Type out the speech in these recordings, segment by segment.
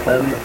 Um,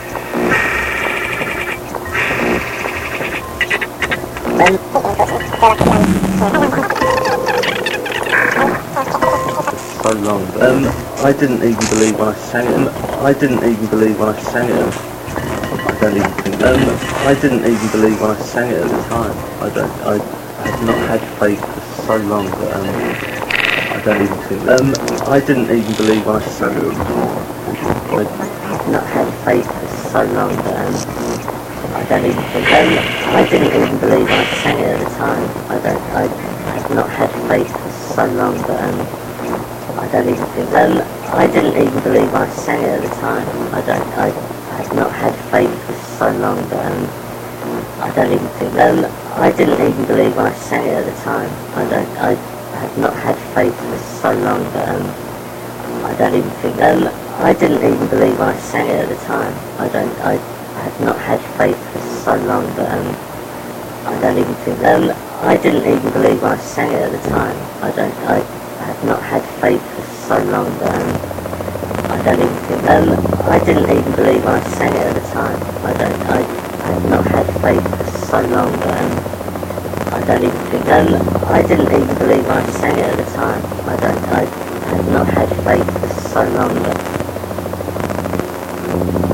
so long. I didn't even believe when I sang it. I didn't even believe when I sang it. I don't even think. I didn't even believe when I sang it at the time. I had not had faith for so long that I don't even think. I didn't even believe when I sang it. I had not had faith for so long that I don't even think. I didn't even believe when I sang it at the time. I had not had faith for so long that I don't even think. I didn't even believe when I sang it at the time. I had not had faith for so long that I don't even think. I didn't even believe when I sang it at the time. I had not had faith for so long that I don't even think. I didn't even believe when I sang it at the time. I had not had faith for so long that I don't even think. I didn't even believe when I sang it at the time. I had not had faith for so long that I don't even think. I didn't even believe when I sang it at the time. I had not had faith for so long that I don't even think. I didn't even believe when I sang it at the time. I had not had faith for so long that